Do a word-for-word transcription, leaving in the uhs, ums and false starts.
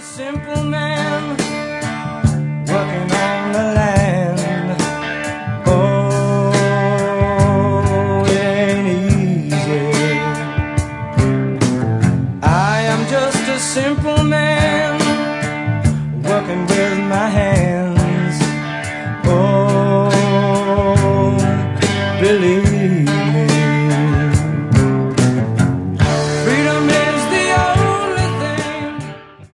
simple man working on the land. Oh, it ain't easy. I am just a simple man working with my hands. Oh, believe